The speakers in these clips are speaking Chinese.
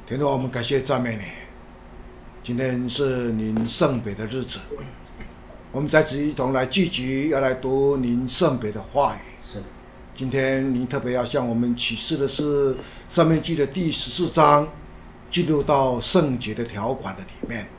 天父，我们感谢赞美你。今天是您圣别的日子，我们在此一同来聚集，要来读您圣别的话语。 是。 今天您特别要向我们启示的是申命记的第14章，进入到圣洁的条款的里面。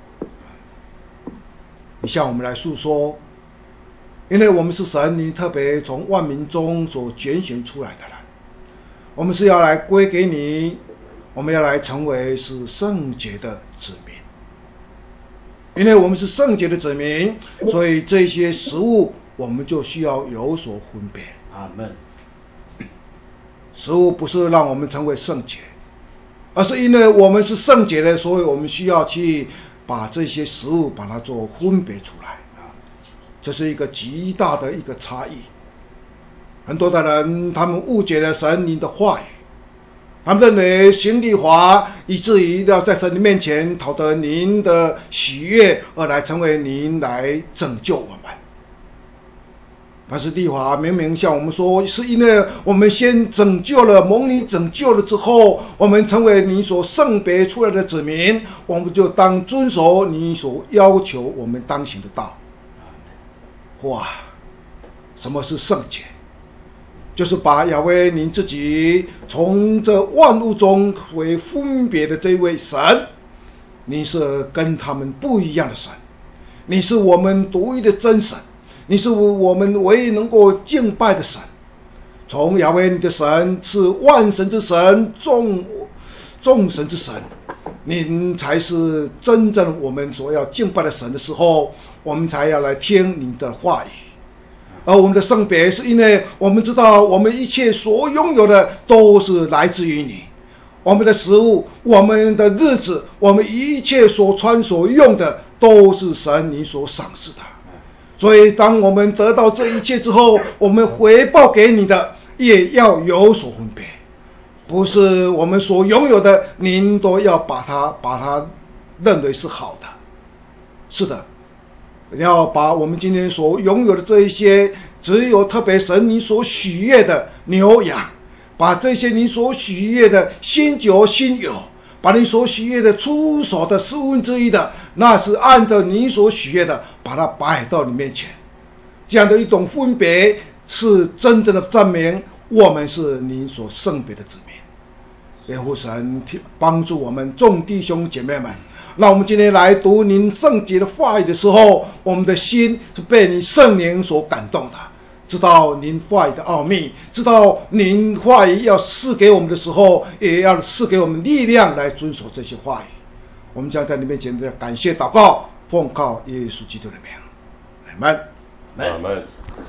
你向我们来诉说，因为我们是神，您特别从万民中所拣选出来的人，我们是要来归给你，我们要来成为是圣洁的子民。因为我们是圣洁的子民，所以这些食物我们就需要有所分别。 阿们。 食物不是让我们成为圣洁，而是因为我们是圣洁的，所以我们需要去把这些食物把它做分别出来。这是一个极大的一个差异。很多的人他们误解了神您的话语，他们认为行律法以至于要在神的面前讨得您的喜悦，而来成为您来拯救我们。但是律法明明向我们说，是因为我们先拯救了，蒙你拯救了之后，我们成为你所圣别出来的子民，我们就当遵守你所要求我们当行的道。哇，什么是圣洁？就是把亚威您自己从这万物中为分别的这位神，你是跟他们不一样的神，你是我们独一的真神，你是我们唯一能够敬拜的神。从亚威你的神是万神之神，众神之神，您才是真正我们所要敬拜的神的时候，我们才要来听您的话语。而我们的圣别是因为我们知道我们一切所拥有的都是来自于你，我们的食物，我们的日子，我们一切所穿所用的都是神你所赏赐的。所以当我们得到这一切之后，我们回报给你的也要有所分别，不是我们所拥有的您都要把它认为是好的。是的，要把我们今天所拥有的这一些，只有特别神你所喜悦的牛羊，把这些你所喜悦的新酒新油，把你所喜悦的出手的1/4的，那是按照你所喜悦的把它摆到你面前。这样的一种分别是真正的证明我们是你所圣别的子民。愿父神帮助我们众弟兄姐妹们，让我们今天来读您圣洁的话语的时候，我们的心是被你圣灵所感动的，知道您话语的奥秘，知道您话语要赐给我们的时候，也要赐给我们力量来遵守这些话语。我们将在你面前的感谢祷告，奉靠耶稣基督的名，阿们。 阿们。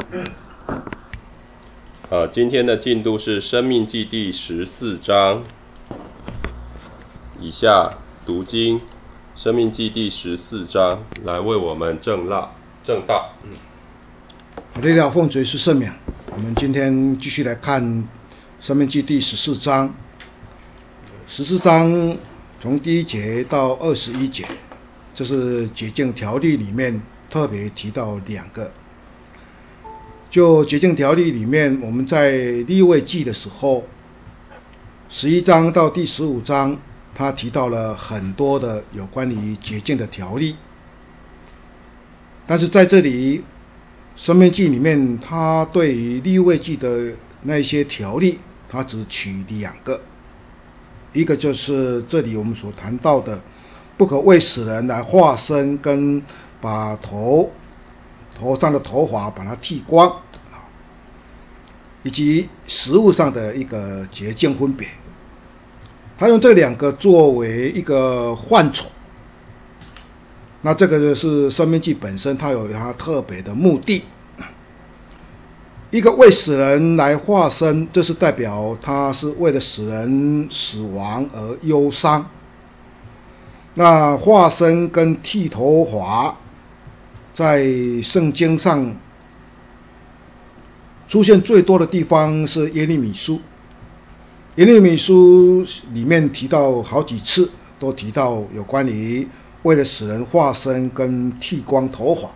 今天的进度是申命记第14章。以下读经申命记第14章，来为我们正道。 为了奉主耶稣圣名，我们今天继续来看申命记第14章。14章从第1节到21节，这是洁净条例里面特别提到2个。就洁净条例里面，我们在利未记的时候，11章到第15章，他提到了很多的有关于洁净的条例。但是在这里申命记里面，他对于利未记的那些条例，他只取2个。一个就是这里我们所谈到的，不可为死人来化身，跟把头上的头发把它剃光，以及食物上的一个洁净分别。他用这2个作为一个范畴。那这个就是申命记本身它有它特别的目的。一个为死人来化身，这是代表他是为了死人死亡而忧伤。那化身跟剃头发在圣经上出现最多的地方是耶利米书。耶利米书里面提到好几次，都提到有关于为了死人化身跟剃光头发，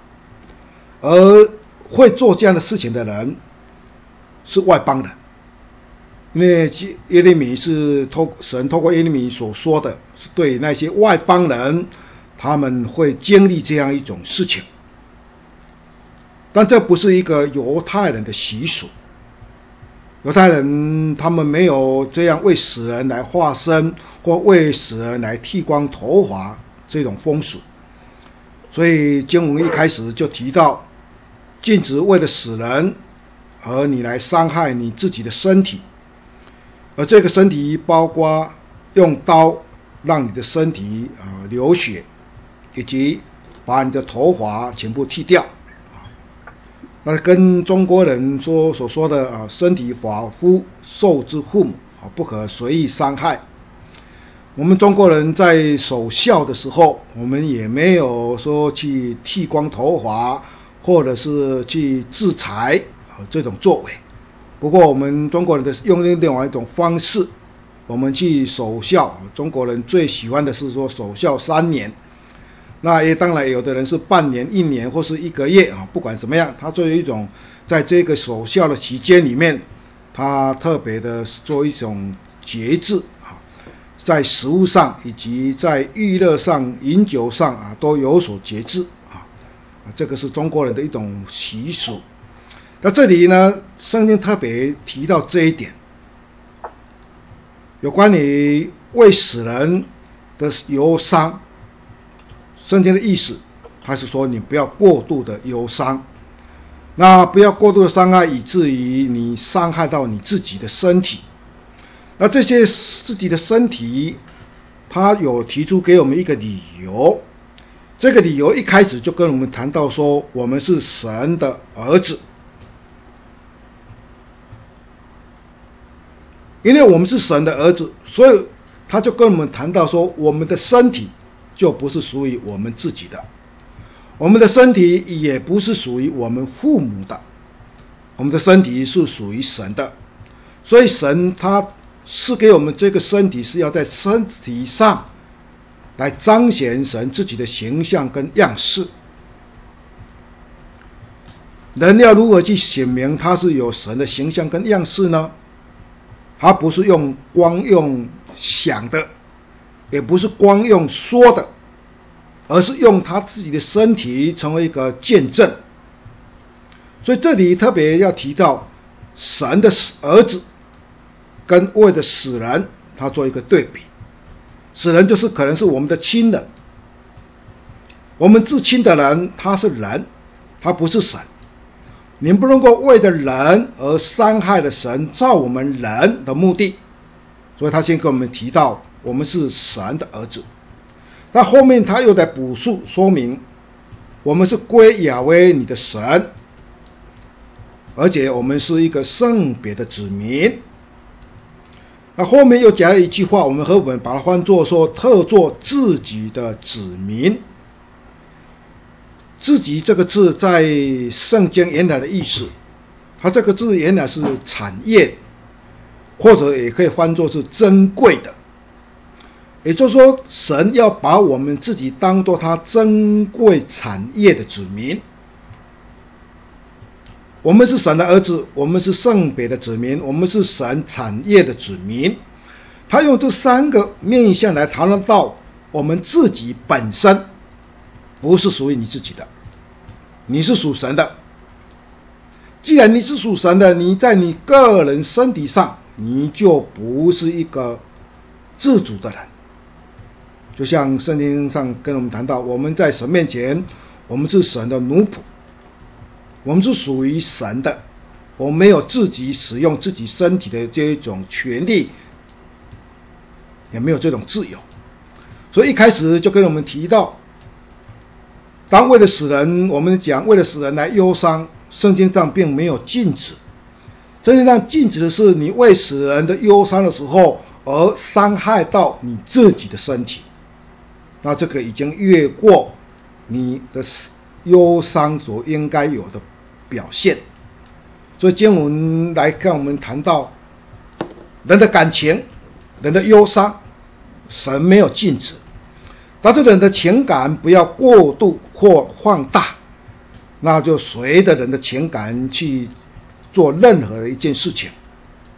而会做这样的事情的人是外邦人， 因为耶利米是神透过耶利米所说的，是对那些外邦人，他们会经历这样一种事情。但这不是一个犹太人的习俗，犹太人他们没有这样为死人来化身，或为死人来剃光头发这种风俗。所以经文一开始就提到，禁止为了死人而你来伤害你自己的身体，而这个身体包括用刀让你的身体流血，以及把你的头发全部剃掉。那跟中国人所说的身体发肤受之父母，不可随意伤害。我们中国人在守孝的时候，我们也没有说去剃光头发，或者是去制裁这种作为。不过我们中国人的用另外一种方式，我们去守孝。中国人最喜欢的是说守孝3年。那也当然有的人是半年、1年或是1个月不管怎么样，他做一种在这个守孝的期间里面，他特别的做一种节制在食物上以及在娱乐上、饮酒上都有所节制这个是中国人的一种习俗。那这里呢，圣经特别提到这一点，有关于为死人的忧伤。圣经的意思，他是说你不要过度的忧伤，那不要过度的伤害，以至于你伤害到你自己的身体。那这些自己的身体，他有提出给我们一个理由，这个理由一开始就跟我们谈到说，我们是神的儿子，因为我们是神的儿子，所以他就跟我们谈到说，我们的身体就不是属于我们自己的，我们的身体也不是属于我们父母的，我们的身体是属于神的。所以神他赐给我们这个身体，是要在身体上来彰显神自己的形象跟样式。人要如何去显明他是有神的形象跟样式呢？他不是光用想的，也不是光用说的，而是用他自己的身体成为一个见证。所以这里特别要提到神的儿子跟为了死人他做一个对比。死人就是可能是我们的亲人，我们至亲的人他是人，他不是神。你不能够为了人而伤害了神造我们人的目的，所以他先跟我们提到我们是神的儿子。那后面他又在补述说明，我们是归亚威你的神，而且我们是一个圣别的子民。那后面又讲了一句话，我们和本把它翻作说，特作自己的子民。自己这个字在圣经原来的意思，它这个字原来是产业，或者也可以翻作是珍贵的。也就是说，神要把我们自己当作他珍贵产业的子民。我们是神的儿子，我们是圣别的子民，我们是神产业的子民。他用这3个面向来谈论到我们自己本身不是属于你自己的，你是属神的。既然你是属神的，你在你个人身体上，你就不是一个自主的人。就像圣经上跟我们谈到，我们在神面前，我们是神的奴仆，我们是属于神的，我们没有自己使用自己身体的这一种权利，也没有这种自由。所以一开始就跟我们提到，当为了死人，我们讲为了死人来忧伤，圣经上并没有禁止。圣经上禁止的是你为死人的忧伤的时候，而伤害到你自己的身体，那这个已经越过你的忧伤所应该有的表现。所以经文来跟我们谈到人的感情、人的忧伤，神没有禁止，但是人的情感不要过度或放大，那就随着人的情感去做任何一件事情。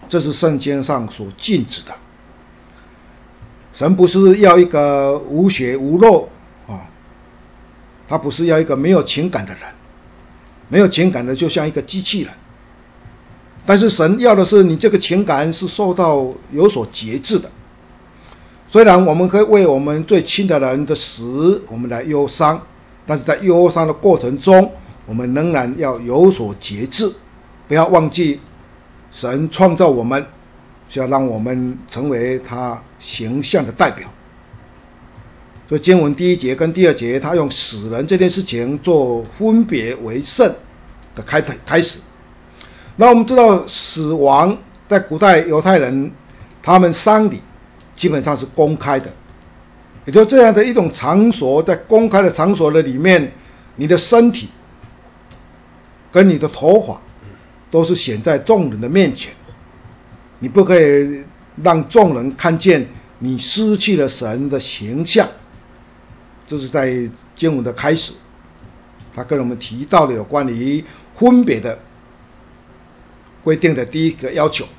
这是圣经上所禁止的。神不是要一个无血无肉啊，他不是要一个没有情感的人，没有情感的就像一个机器人。但是神要的是你这个情感是受到有所节制的。虽然我们可以为我们最亲的人的死我们来忧伤，但是在忧伤的过程中，我们仍然要有所节制，不要忘记神创造我们是要让我们成为他形象的代表。所以经文第1节跟第2节，他用死人这件事情做分别为圣的开始。那我们知道死亡在古代犹太人他们丧礼基本上是公开的，也就这样的一种场所，在公开的场所的里面，你的身体跟你的头发都是显在众人的面前，你不可以让众人看见你失去了神的形象。这是在经文的开始，他跟我们提到了有关于分别的规定的第一个要求。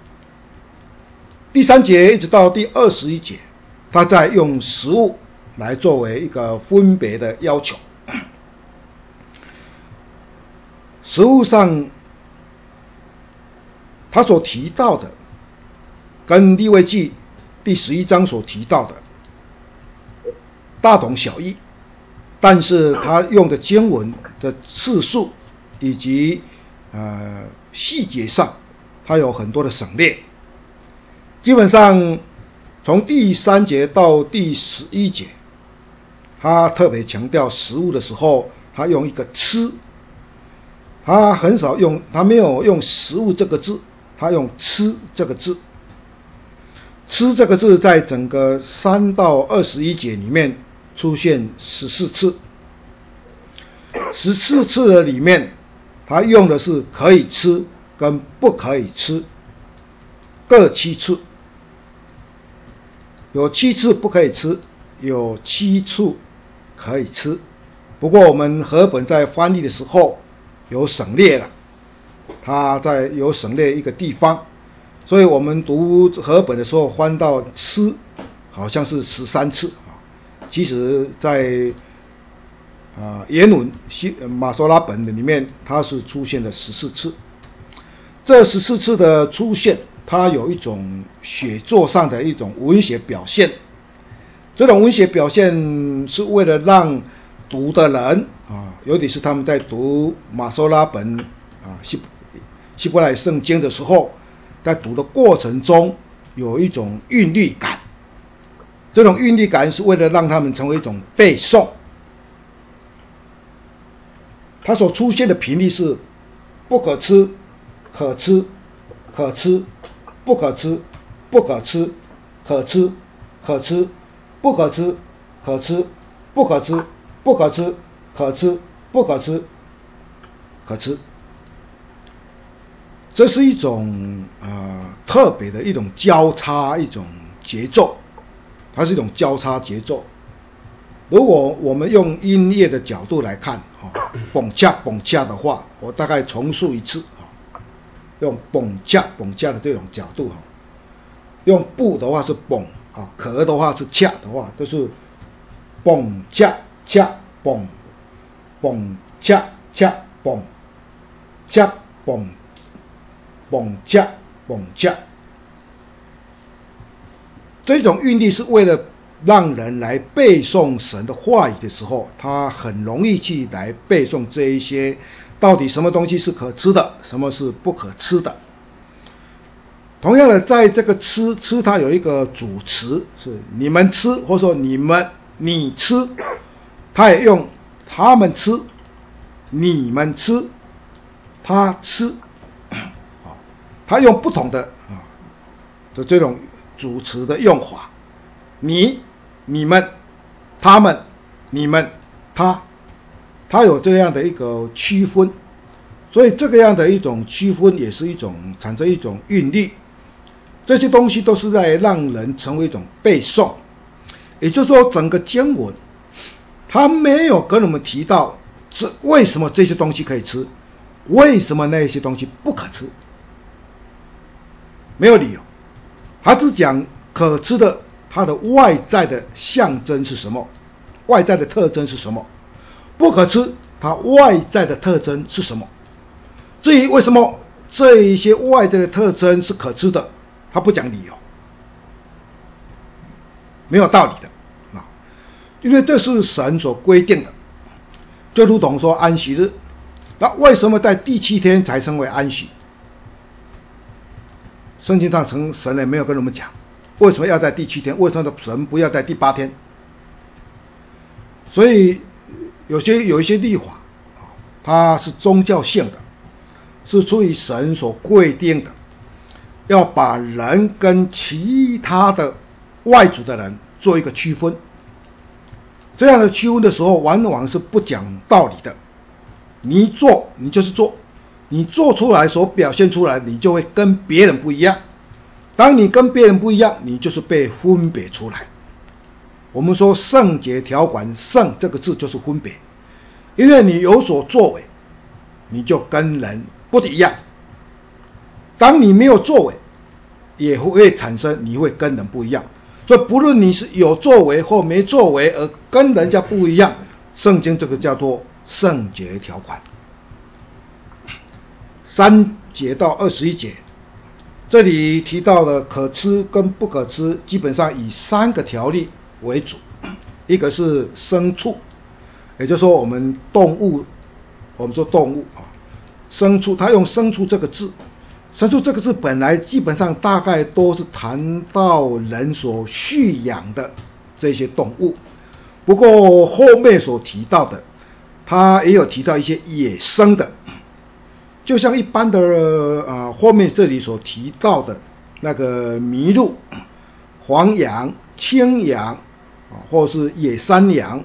第3节一直到第21节，他在用食物来作为一个分别的要求。食物上他所提到的跟利未记第11章所提到的大同小异，但是他用的经文的次数以及细节上，他有很多的省略。基本上从第3节到第11节，他特别强调食物的时候，他用一个吃，他很少用，他没有用食物这个字，他用吃这个字。吃这个字在整个3到21节里面出现14次，14次的里面，他用的是可以吃跟不可以吃，各7次，有7次不可以吃，有7次可以吃。不过我们和本在翻译的时候有省略了，它在有省略一个地方，所以我们读和本的时候翻到吃好像是13次，其实在原文马索拉本的里面，它是出现了14次。这14次的出现，它有一种写作上的一种文学表现。这种文学表现是为了让读的人尤其是他们在读马索拉本希伯来圣经的时候，在读的过程中有一种韵律感。这种韵律感是为了让他们成为一种背诵。它所出现的频率是不可吃、可吃、可吃、不可吃、不可吃、可吃、可吃、不可吃、可吃、不可吃、不可吃、可吃、不可吃、可吃。这是一种特别的一种交叉一种节奏，它是一种交叉节奏。如果我们用音乐的角度来看蹦恰蹦恰的话，我大概重述一次用蹦恰蹦恰的这种角度用不的话是蹦可的话是恰的话，都是蹦恰恰蹦，蹦恰恰蹦，恰蹦，蹦恰蹦恰。这种韵律是为了让人来背诵神的话语的时候，他很容易去来背诵这一些到底什么东西是可吃的，什么是不可吃的。同样的，在这个吃它有一个主词是你们吃，或者说你吃，他也用他们吃、你们吃、他吃，他用不同的这种主词的用法，你们、他们、你们、他有这样的一个区分，所以这个样的一种区分也是一种产生一种韵律。这些东西都是在让人成为一种背诵，也就是说，整个经文他没有跟我们提到为什么这些东西可以吃，为什么那些东西不可吃。 没有理由。他只讲可吃的它的外在的象征是什么，外在的特征是什么，不可吃它外在的特征是什么。至于为什么这一些外在的特征是可吃的，他不讲理由，没有道理的啊，因为这是神所规定的，就如同说安息日，那为什么在第7天才称为安息？圣经上神也没有跟我们讲为什么要在第7天，为什么神不要在第8天？所以有一些律法它是宗教性的，是出于神所规定的，要把人跟其他的外族的人做一个区分。这样的区分的时候，往往是不讲道理的。你做，你就是做，你做出来所表现出来，你就会跟别人不一样。当你跟别人不一样，你就是被分别出来。我们说圣洁条款，圣这个字就是分别，因为你有所作为，你就跟人不一样。当你没有作为，也会产生你会跟人不一样。所以不论你是有作为或没作为而跟人家不一样，圣经这个叫做圣洁条款。3节到21节，这里提到的可吃跟不可吃，基本上以3个条例为主。一个是牲畜，也就是说我们动物，我们说动物啊，牲畜，他用牲畜这个字，牲畜这个字本来基本上大概都是谈到人所驯养的这些动物，不过后面所提到的，他也有提到一些野生的，就像一般的后面这里所提到的那个麋鹿、黄羊、青羊或是野山羊，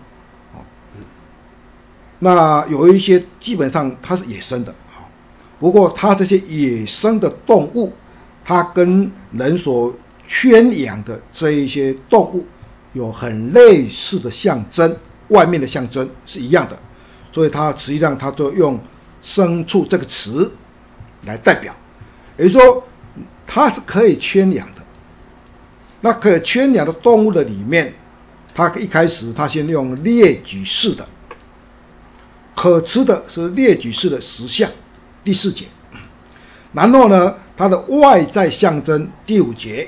那有一些基本上它是野生的，不过它这些野生的动物，它跟人所圈养的这一些动物有很类似的象征，外面的象征是一样的，所以它实际上它就用牲畜这个词来代表，也就是说它是可以圈养的。那可以圈养的动物的里面，它一开始它先用列举式的，可吃的是列举式的10项，第4节。然后呢，它的外在象征第5节。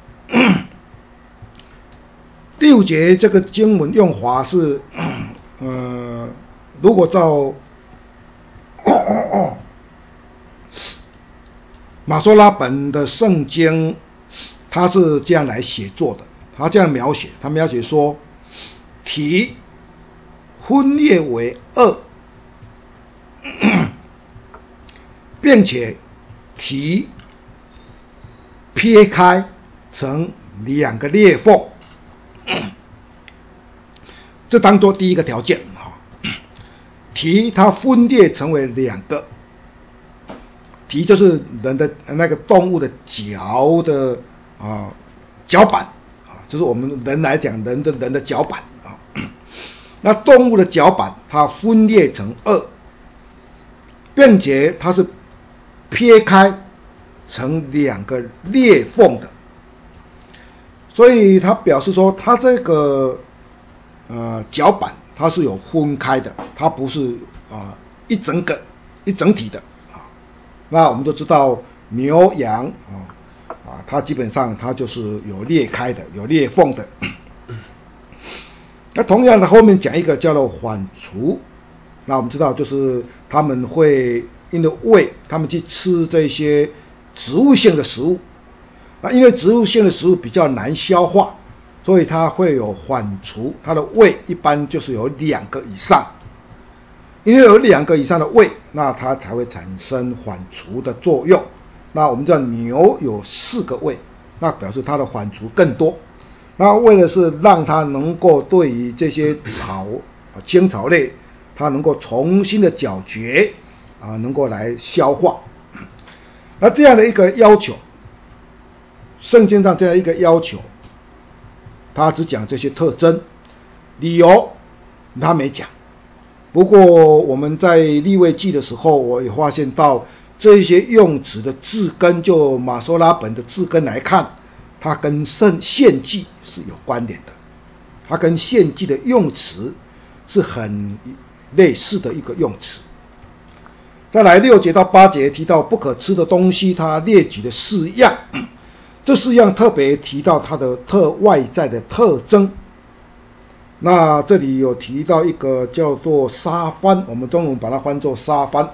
第5节这个经文用法是，如果照马说拉本的圣经，他是这样来写作的，他这样描写，他描写说，体分裂为2，并且体撇开成2个裂缝，这当作第一个条件。蹄它分裂成为2个，蹄就是人的那个动物的脚的脚板就是我们人来讲人的脚板那动物的脚板它分裂成2，并且它是撇开成2个裂缝的，所以它表示说它这个脚板它是有分开的，它不是一整体的那我们都知道牛羊它基本上它就是有裂开的，有裂缝的。那同样的后面讲一个叫做反刍，那我们知道就是他们会因为胃，他们去吃这些植物性的食物，那因为植物性的食物比较难消化，所以它会有反刍，它的胃一般就是有2个以上，因为有2个以上的胃，那它才会产生反刍的作用。那我们知道牛有4个胃，那表示它的反刍更多。那为了是让它能够对于这些青草类，它能够重新的咀嚼能够来消化。那这样的一个要求，圣经上这样一个要求，他只讲这些特征，理由他没讲。不过我们在利未记的时候，我也发现到这一些用词的字根，就马索拉本的字根来看，它跟献祭是有关联的，它跟献祭的用词是很类似的一个用词。再来6节到8节提到不可吃的东西，它列举了4样，这4样特别提到它的外在的特征。那这里有提到一个叫做沙番，我们中文把它翻作沙番。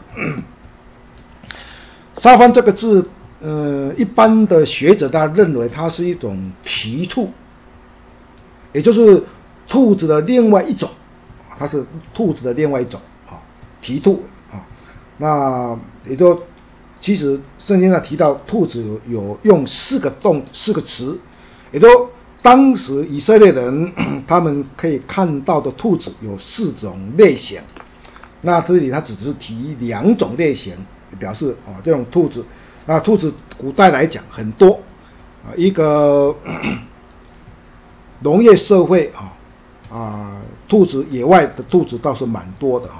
沙番这个字，一般的学者他认为它是一种蹄兔，也就是兔子的另外一种，它是兔子的另外一种啊，蹄兔啊。那也就其实圣经上提到兔子有用4个词，也就当时以色列人他们可以看到的兔子有4种类型。那这里他只是提2种类型，表示这种兔子，那兔子古代来讲很多一个农业社会兔子野外的兔子倒是蛮多的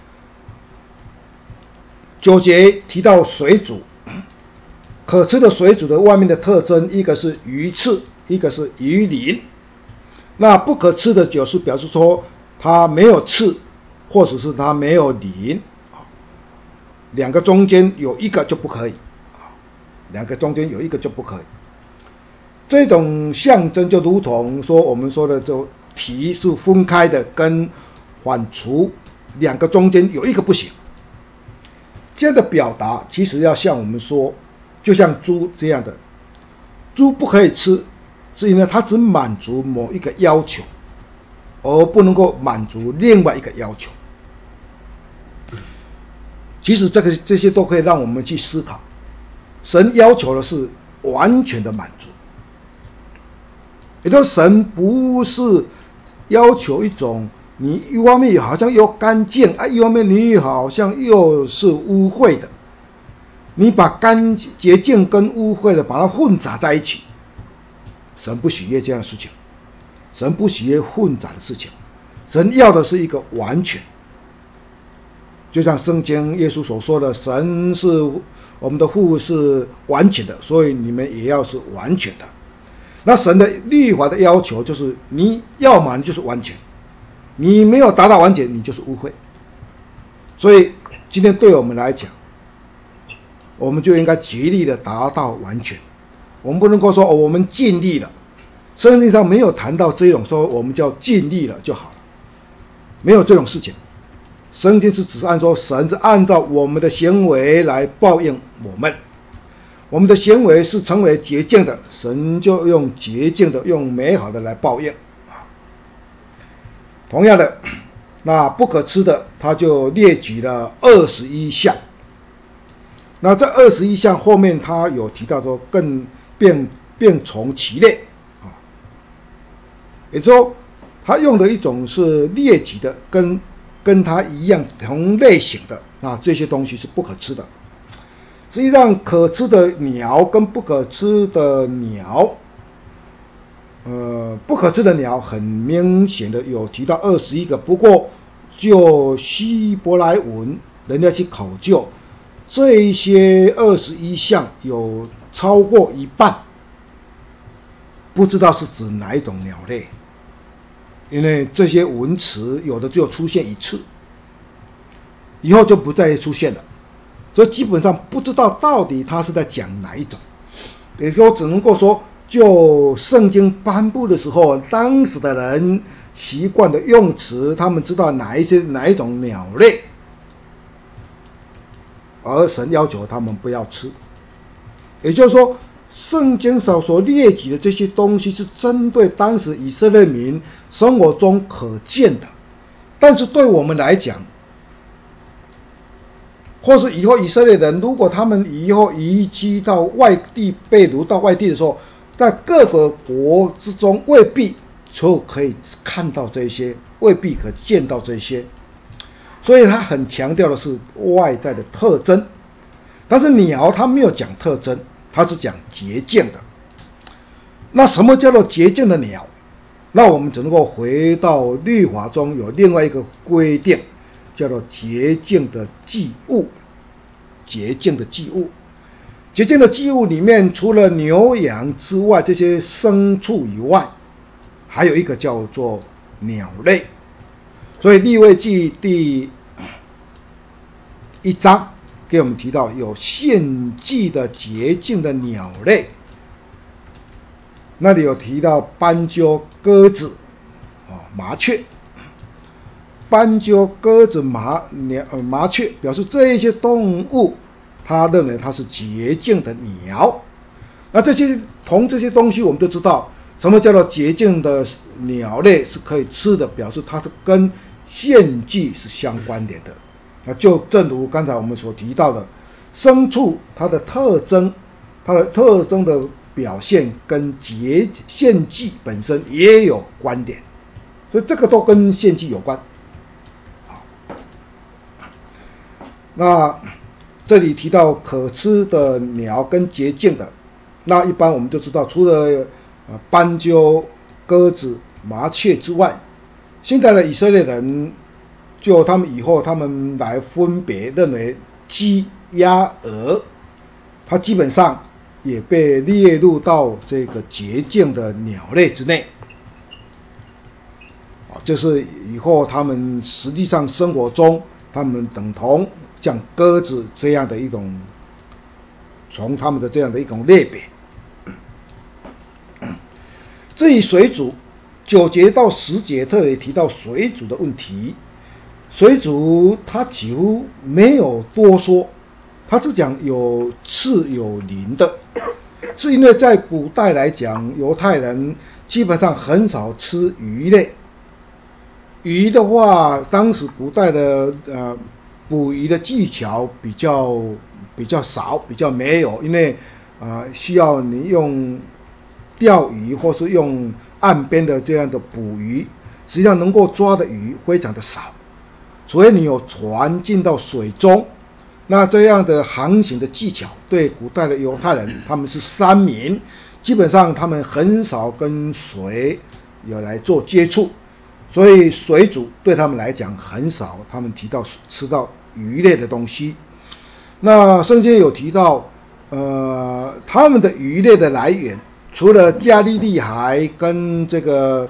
9节提到水煮，可吃的水煮的外面的特征，一个是鱼刺，一个是鱼鳞。那不可吃的就是表示说它没有刺，或者是它没有鳞，2个中间有一个就不可以，2个中间有一个就不可以。这种象征就如同说我们说的就蹄是分开的，跟反刍2个中间有一个不行。这样的表达其实要像我们说，就像猪这样的，猪不可以吃，是因为它只满足某一个要求，而不能够满足另外一个要求。其实这些都可以让我们去思考，神要求的是完全的满足，也就是神不是要求一种你一方面好像又干净一方面你好像又是污秽的，你把洁净跟污秽的把它混杂在一起，神不喜悦这样的事情，神不喜悦混杂的事情，神要的是一个完全。就像圣经耶稣所说的，神是我们的父是完全的，所以你们也要是完全的。那神的律法的要求就是你要嘛你就是完全，你没有达到完全你就是污秽。所以今天对我们来讲，我们就应该竭力的达到完全，我们不能够说我们尽力了，圣经上没有谈到这种说我们叫尽力了就好了，没有这种事情。圣经是只按说神是按照我们的行为来报应我们，我们的行为是成为洁净的，神就用洁净的用美好的来报应。同样的，那不可吃的他就列举了21项，那这21项后面他有提到说更并从其类也就是说他用的一种是列举的跟它一样同类型的这些东西是不可吃的。实际上可吃的鸟跟不可吃的鸟，不可吃的鸟很明显的有提到21个，不过就希伯来文人家去考究，这一些21项有超过一半不知道是指哪一种鸟类，因为这些文词有的只有出现一次，以后就不再出现了，所以基本上不知道到底他是在讲哪一种。也就只能够说，就圣经颁布的时候，当时的人习惯的用词，他们知道哪一种鸟类，而神要求他们不要吃。也就是说，圣经上所列举的这些东西是针对当时以色列民生活中可见的，但是对我们来讲，或是以后以色列人如果他们以后移居到外地，被掳到外地的时候，在各个国之中未必就可以看到这些，未必可见到这些，所以他很强调的是外在的特征。但是鸟他没有讲特征，他是讲洁净的。那什么叫做洁净的鸟？那我们只能够回到律法中有另外一个规定，叫做洁净的祭物。 洁净的祭物。洁净的祭物里面，除了牛羊之外，这些牲畜以外，还有一个叫做鸟类。所以利未记第1章给我们提到有献祭的洁净的鸟类，那里有提到斑鸠、鸽子、麻雀。斑鸠、鸽子、麻雀表示这一些动物，他认为它是洁净的鸟。那这些东西我们都知道，什么叫做洁净的鸟类是可以吃的，表示它是跟献祭是相关联的。那就正如刚才我们所提到的，牲畜它的特征的表现跟献祭本身也有关联，所以这个都跟献祭有关。那这里提到可吃的鸟跟洁净的，那一般我们就知道，除了斑鸠、鸽子、麻雀之外，现在的以色列人就他们来分别认为鸡、鸭、鹅，它基本上也被列入到这个洁净的鸟类之内。就是以后他们实际上生活中，他们等同像鸽子这样的一种，从他们的这样的一种类别。至于水煮，9节到10节特别提到水煮的问题。水煮他几乎没有多说，他只讲有刺有鳞的，是因为在古代来讲，犹太人基本上很少吃鱼类。鱼的话，当时古代的捕鱼的技巧比较少，比较没有，因为需要你用钓鱼或是用岸边的这样的捕鱼，实际上能够抓的鱼非常的少，所以你有船进到水中，那这样的航行的技巧对古代的犹太人，他们是山民，基本上他们很少跟水有来做接触，所以水煮对他们来讲很少，他们提到吃到鱼类的东西。那圣经有提到他们的鱼类的来源，除了加利利海跟这个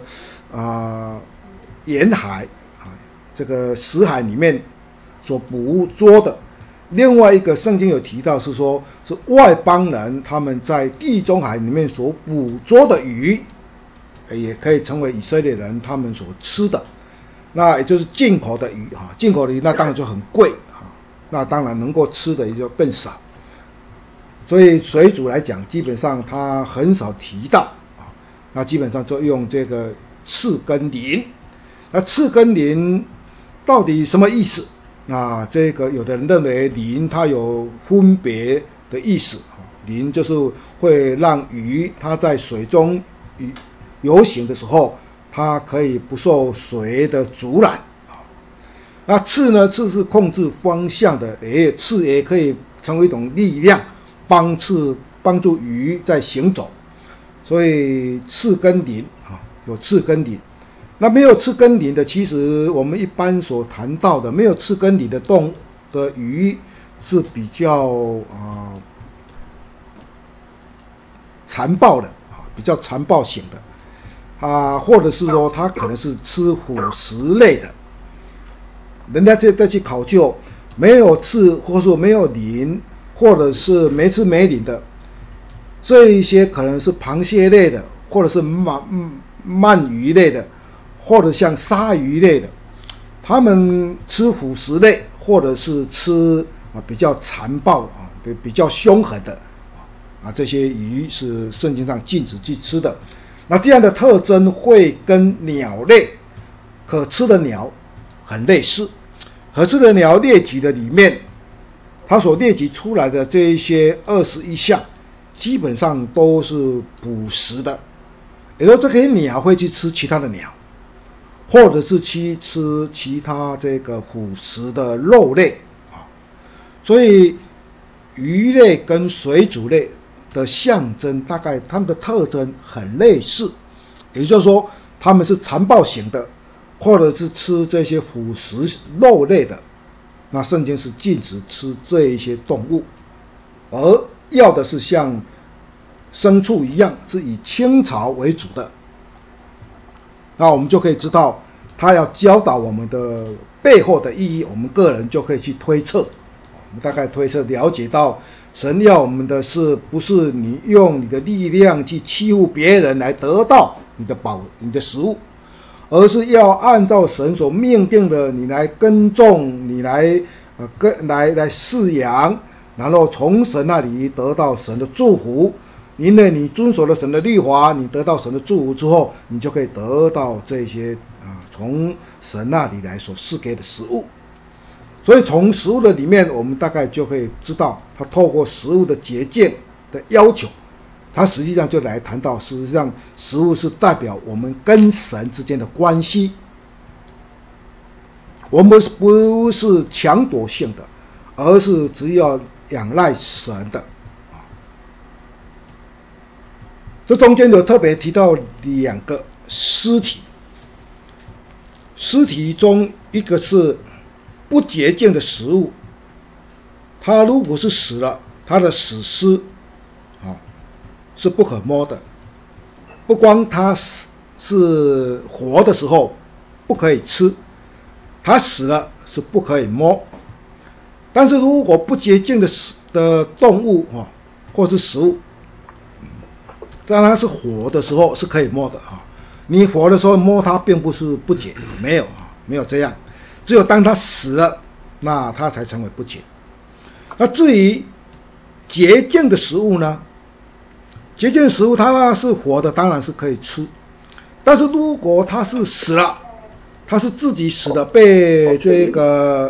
沿海这个死海里面所捕捉的，另外一个圣经有提到是说，是外邦人他们在地中海里面所捕捉的鱼，也可以成为以色列人他们所吃的。那也就是进口的鱼进口的鱼那当然就很贵那当然能够吃的也就更少。所以水煮来讲，基本上他很少提到那基本上就用这个刺跟鳞。那刺跟鳞到底什么意思？那这个有的人认为鳞它有分别的意思，鳞就是会让鱼它在水中游行的时候，它可以不受水的阻拦。那刺呢？刺是控制方向的，刺也可以成为一种力量，帮助鱼在行走。所以刺跟鳞有刺跟鳞。那没有刺跟鳞的，其实我们一般所谈到的没有刺跟鳞的鱼是比较残暴的比较残暴型的或者是说它可能是吃腐食类的。人家再去考究没有刺或是没有鳞或者是没刺没鳞的，这一些可能是螃蟹类的，或者是鳗鱼类的，或者像鲨鱼类的，他们吃腐食类，或者是吃比较残暴比较凶狠的这些鱼是圣经上禁止去吃的。那这样的特征会跟鸟类可吃的鸟很类似。可吃的鸟列举的里面，它所列举出来的这一些21项，基本上都是捕食的，也就是这些鸟会去吃其他的鸟，或者是去吃其他这个腐食的肉类所以鱼类跟水煮类的象征，大概它们的特征很类似，也就是说它们是残暴型的，或者是吃这些腐食肉类的。 那圣经是禁止吃这一些动物，而要的是像牲畜一样是以清炒为主的。那我们就可以知道他要教导我们的背后的意义，我们个人就可以去推测，我们大概推测了解到神要我们的是不是你用你的力量去欺负别人来得到你的食物，而是要按照神所命定的你来耕种，你来饲养，然后从神那里得到神的祝福。因为你遵守了神的律法，你得到神的祝福之后，你就可以得到这些从神那里来所赐给的食物。所以从食物的里面，我们大概就可以知道，他透过食物的洁净的要求，他实际上就来谈到，实际上食物是代表我们跟神之间的关系。我们不是抢夺性的，而是只要仰赖神的。这中间有特别提到2个尸体，尸体中一个是不洁净的食物，它如果是死了，它的死尸是不可摸的。不光它是活的时候不可以吃，它死了是不可以摸。但是如果不洁净的动物或是食物，当它是活的时候是可以摸的你活的时候摸它并不是不洁，没有这样，只有当它死了，那它才成为不洁。那至于洁净的食物呢？洁净的食物它是活的，当然是可以吃。但是如果它是死了，它是自己死的，被这个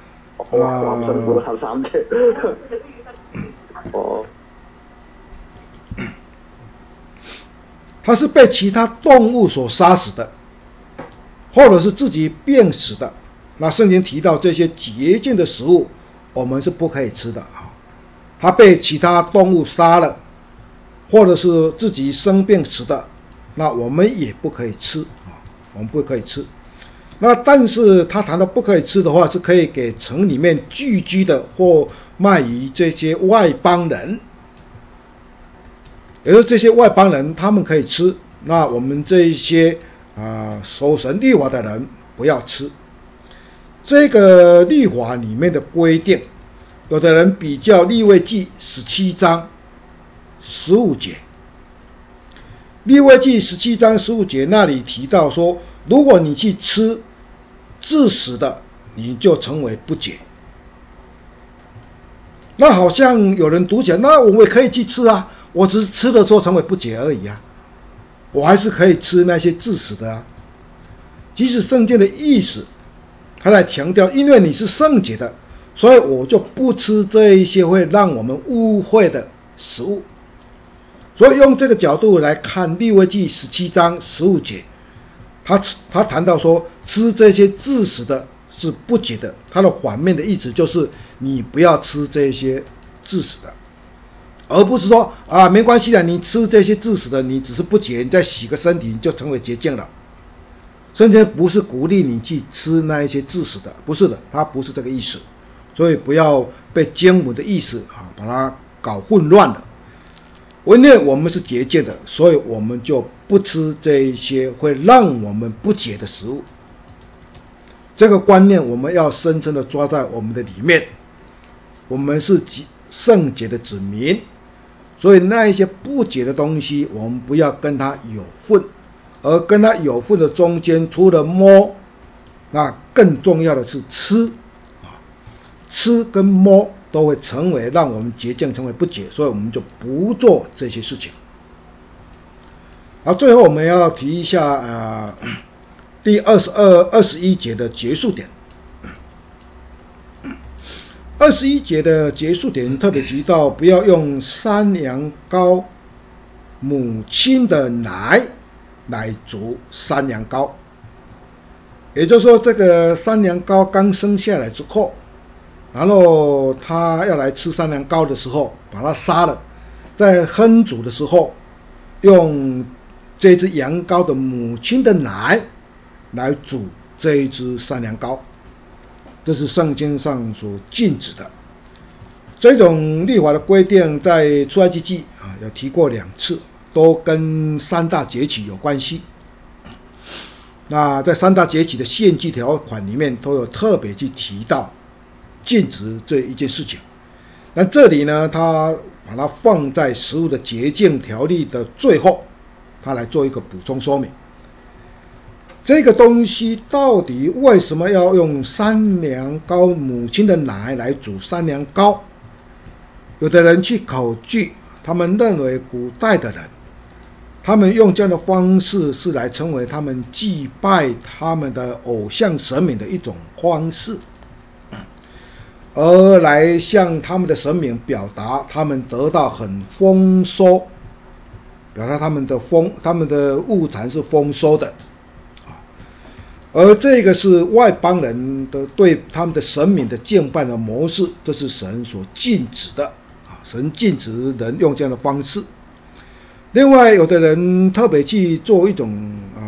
它是被其他动物所杀死的，或者是自己病死的，那圣经提到这些洁净的食物我们是不可以吃的。它被其他动物杀了，或者是自己生病死的，那我们也不可以吃，我们不可以吃。那但是他谈到不可以吃的话，是可以给城里面聚居的或卖于这些外邦人，也就是这些外邦人他们可以吃，那我们这一些守神律法的人不要吃。这个律法里面的规定，有的人比较利未记17章15节，利未记17章15节那里提到说，如果你去吃致死的，你就成为不洁。那好像有人读起来，那我也可以去吃啊，我只是吃的时候成为不洁而已啊，我还是可以吃那些致死的啊。即使圣经的意思他在强调，因为你是圣洁的，所以我就不吃这一些会让我们污秽的食物。所以用这个角度来看利未记17章15节，他谈到说吃这些致死的是不洁的，它的反面的意思就是你不要吃这些致死的，而不是说没关系的，你吃这些致死的你只是不洁，你再洗个身体你就成为洁净了。圣经不是鼓励你去吃那一些致死的，不是的，它不是这个意思。所以不要被经文的意思把它搞混乱了。因为我们是洁净的，所以我们就不吃这一些会让我们不洁的食物。这个观念我们要深深的抓在我们的里面。我们是圣洁的子民，所以那一些不洁的东西我们不要跟它有份，而跟它有份的中间除了摸，那更重要的是吃，吃跟摸都会成为让我们洁净成为不洁，所以我们就不做这些事情。好，最后我们要提一下第21节的结束点。21节的结束点特别提到，不要用山羊羔母亲的奶来煮山羊羔。也就是说，这个山羊羔刚生下来之后，然后他要来吃山羊羔的时候，把它杀了，在烹煮的时候用这只羊羔的母亲的奶来煮这一只山羊羔。 这是圣经上所禁止的。这种律法的规定在出埃及记有提过2次，都跟3大节期有关系。那在3大节期的献祭条款里面都有特别去提到禁止这一件事情。那这里呢，他把它放在食物的洁净条例的最后，他来做一个补充说明。这个东西到底为什么要用山羊羔母亲的奶来煮山羊羔？有的人去考据，他们认为古代的人，他们用这样的方式是来成为他们祭拜他们的偶像神明的一种方式，而来向他们的神明表达他们得到很丰收，表达他们的物产是丰收的。而这个是外邦人的对他们的神明的敬拜的模式，这是神所禁止的，神禁止人用这样的方式。另外，有的人特别去做一种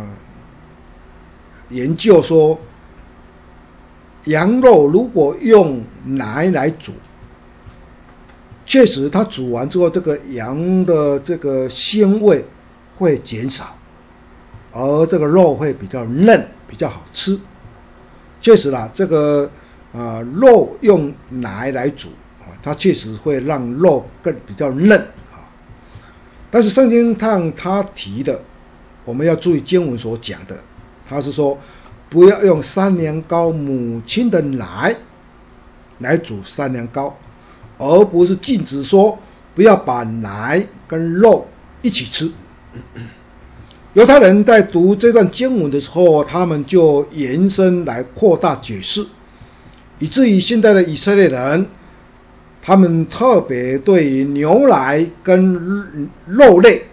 研究，说羊肉如果用奶来煮，确实它煮完之后，这个羊的这个腥味会减少，而这个肉会比较嫩，比较好吃。确实啦，这个肉用奶来煮，它确实会让肉更比较嫩。但是圣经上他提的，我们要注意经文所讲的，他是说不要用山羊羔母亲的奶来煮山羊羔，而不是禁止说不要把奶跟肉一起吃。犹太人在读这段经文的时候，他们就延伸来扩大解释，以至于现在的以色列人，他们特别对于牛奶跟肉类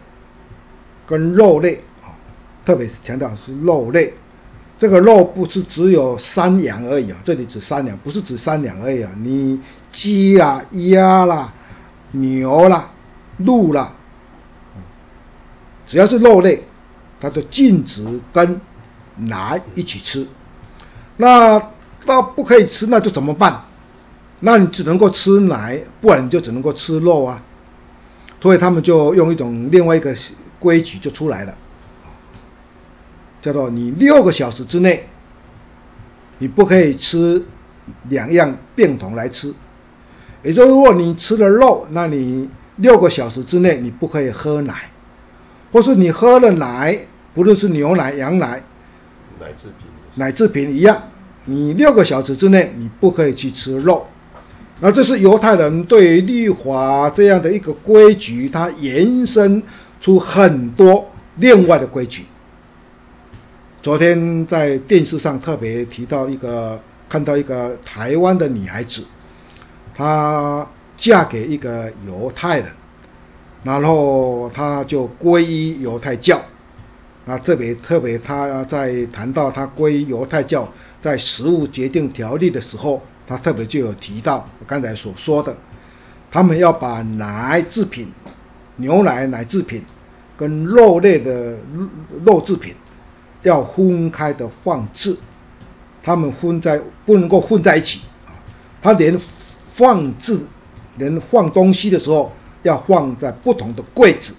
特别强调是肉类。这个肉不是只有山羊而已，这里指山羊，不是指山羊而已，你鸡啦、鸭啦、牛啦、鹿啦，只要是肉类，它就禁止跟奶一起吃。那不可以吃，那就怎么办？那你只能够吃奶，不然你就只能够吃肉啊。所以他们就用另外一个规矩就出来了，叫做你6个小时之内，你不可以吃2样并同来吃。也就是如果你吃了肉，那你6个小时之内你不可以喝奶，或是你喝了奶，不论是牛奶、羊奶、奶制品一样，你6个小时之内你不可以去吃肉。那这是犹太人对于律法这样的一个规矩，它延伸出很多另外的规矩。昨天在电视上特别提到看到一个台湾的女孩子，她嫁给一个犹太人，然后她就皈依犹太教。那特别她在谈到她皈依犹太教在食物洁净条例的时候，他特别就有提到我刚才所说的，他们要把奶制品、牛奶奶制品跟肉类的肉制品要分开的放置，他们不能够混在一起。他连放东西的时候要放在不同的柜子，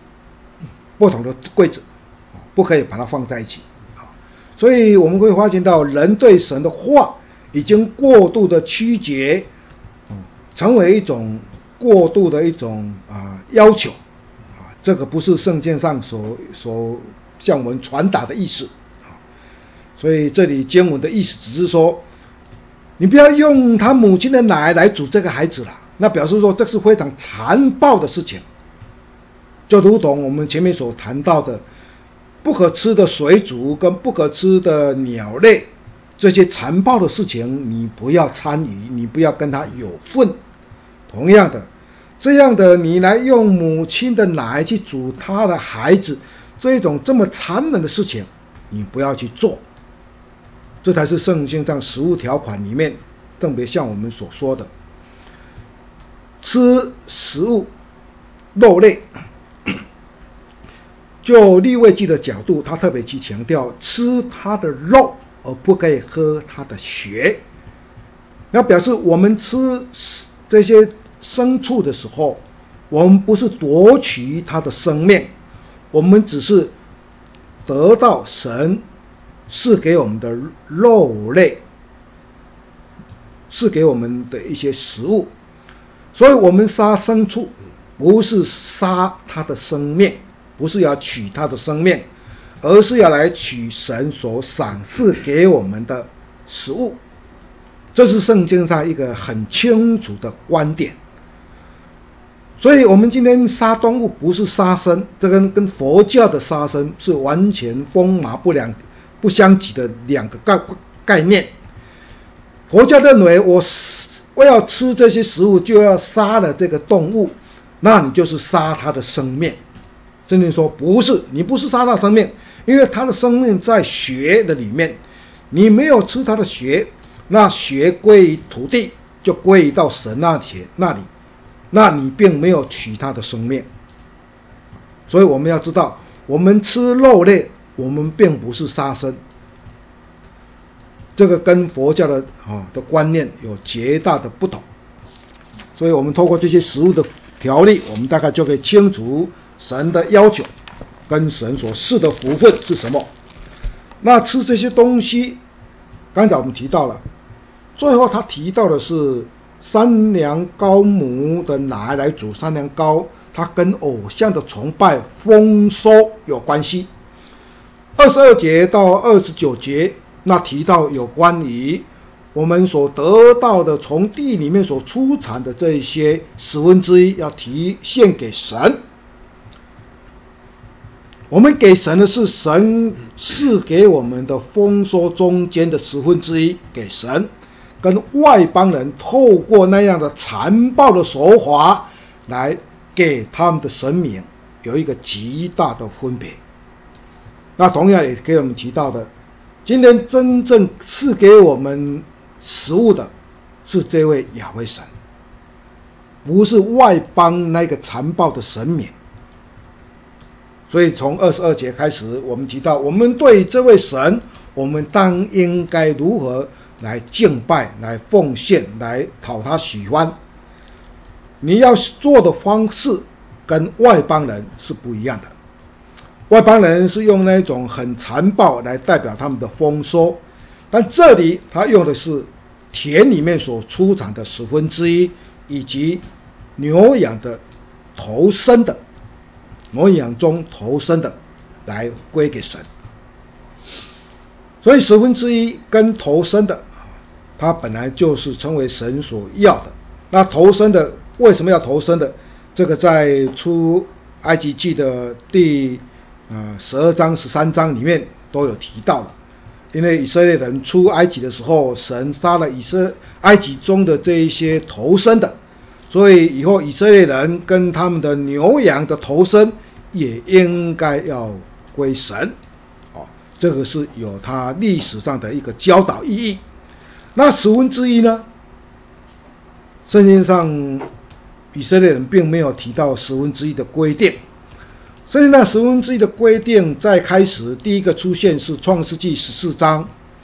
不可以把它放在一起。所以我们会发现到，人对神的话已经过度的曲解，成为一种过度的一种要求，这个不是圣经上所向我们传达的意思。所以这里经文的意思只是说，你不要用他母亲的奶来煮这个孩子了，那表示说这是非常残暴的事情，就如同我们前面所谈到的不可吃的水煮跟不可吃的鸟类，这些残暴的事情你不要参与，你不要跟他有份。同样的，这样的你来用母亲的奶去煮他的孩子，这么残忍的事情你不要去做。这才是圣经上食物条款里面特别像我们所说的，吃食物肉类，就利未记的角度，他特别去强调吃他的肉而不可以喝他的血。 那表示我们吃这些牲畜的时候，我们不是夺取它的生命，我们只是得到神赐给我们的肉类，赐给我们的一些食物。所以我们杀牲畜不是杀它的生命，不是要取它的生命，而是要来取神所赏赐给我们的食物。这是圣经上一个很清楚的观点。所以我们今天杀动物不是杀生，这跟佛教的杀生是完全风马不相及的两个概念。佛教认为我要吃这些食物，就要杀了这个动物，那你就是杀它的生命。圣经说不是，你不是杀它的生命，因为它的生命在血的里面，你没有吃它的血，那血归于土地，就归到神那里，那你并没有取他的生命。所以我们要知道，我们吃肉类，我们并不是杀生，这个跟佛教的观念有绝大的不同。所以我们透过这些食物的条例，我们大概就可以清楚神的要求跟神所赐的福分是什么。那吃这些东西，刚才我们提到了，最后他提到的是山羊羔母的奶来煮山羊羔，它跟偶像的崇拜丰收有关系。22节到29节，那提到有关于我们所得到的从地里面所出产的这些1/10要献给神。我们给神的是神赐给我们的丰收中间的1/10给神，跟外邦人透过那样的残暴的手法来给他们的神明有一个极大的分别。那同样也给我们提到的，今天真正赐给我们食物的是这位亚威神，不是外邦那个残暴的神明。所以从22节开始，我们提到我们对这位神，我们当应该如何来敬拜，来奉献，来讨他喜欢。你要做的方式跟外邦人是不一样的。外邦人是用那种很残暴来代表他们的丰收，但这里他用的是田里面所出产的1/10，以及牛羊的头生的，牛羊中头生的来归给神。所以1/10跟头生的，它本来就是成为神所要的。那头生的为什么要头生的？这个在出埃及记的第12章13章里面都有提到了。因为以色列人出埃及的时候，神杀了埃及中的这一些头生的，所以以后以色列人跟他们的牛羊的头生也应该要归神。这个是有它历史上的一个教导意义。那1/10呢？圣经上以色列人并没有提到1/10的规定。所以那1/10的规定在开始第一个出现是创世纪14章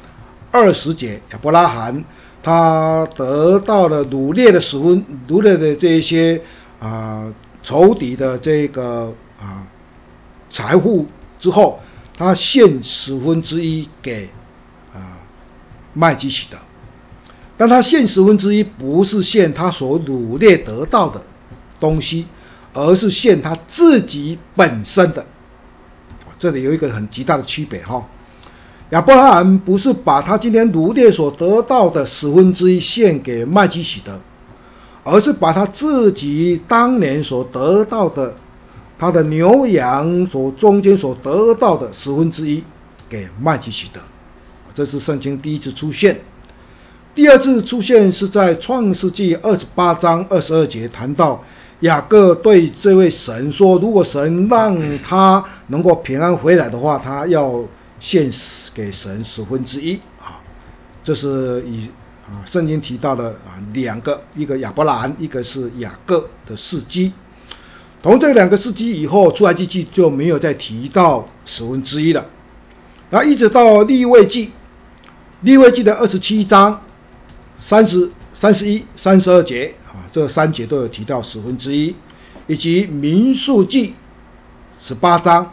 20节，亚伯拉罕他得到了掳掠的这一些仇敌的这个财富之后，他献1/10给麦基洗德。但他献1/10不是献他所掳掠得到的东西，而是献他自己本身的。这里有一个很极大的区别哈。亚伯拉罕不是把他今天掳掠所得到的1/10献给麦基洗德，而是把他自己当年所得到的，他的牛羊中间所得到的1/10给麦基洗德。这是圣经第一次出现。第二次出现是在创世纪28章22节，谈到雅各对这位神说，如果神让他能够平安回来的话，他要献给神1/10。这是圣经提到的两个，一个亚伯拉罕，一个是雅各的事迹。从这两个事迹以后，出埃及记就没有再提到1/10了。然后一直到利未记的27章 31、32节这3节都有提到1/10，以及民数记18章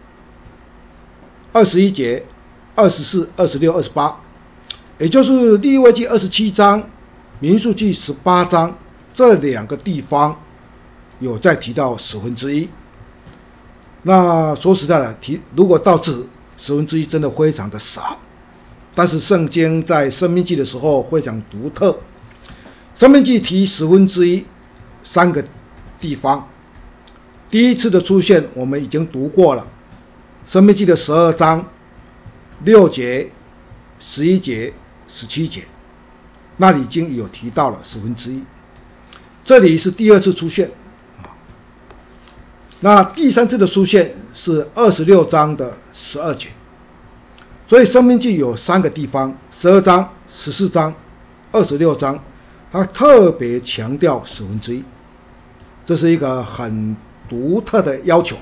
21节、24、26、28，也就是利未记27章、民数记18章这2个地方有在提到1/10。那说实在的，如果到此1/10真的非常的少，但是圣经在申命记的时候非常独特。申命记提1/10 3个地方，第一次的出现我们已经读过了，申命记的12章6节、11节、17节，那里已经有提到了1/10。这里是第2次出现，那第3次的出现是26章的12节。所以申命记有3个地方，12章、14章、26章，它特别强调1/10，这是一个很独特的要求。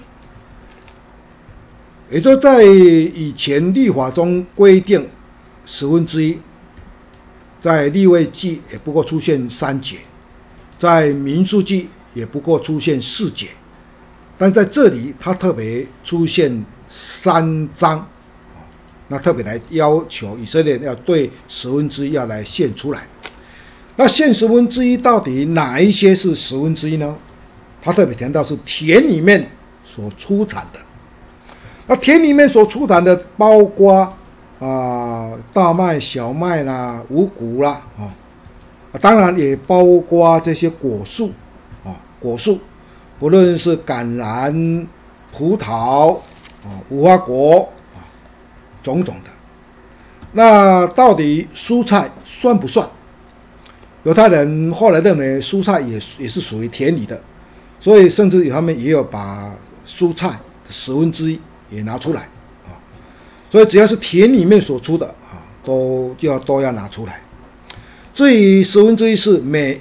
也就在以前律法中规定1/10，在利未记也不过出现3节，在民数记也不过出现4节，但是在这里它特别出现3章，那特别来要求以色列要对1/10要来献出来。那献1/10到底哪一些是1/10呢？他特别谈到是田里面所出产的。那田里面所出产的包括大麦、小麦啦、五谷啦，当然也包括这些果树，果树不论是橄榄、葡萄、无花果种种的。那到底蔬菜算不算？犹太人后来认为蔬菜也是属于田里的，所以甚至他们也有把蔬菜1/10也拿出来，所以只要是田里面所出的都要拿出来。至于1/10是每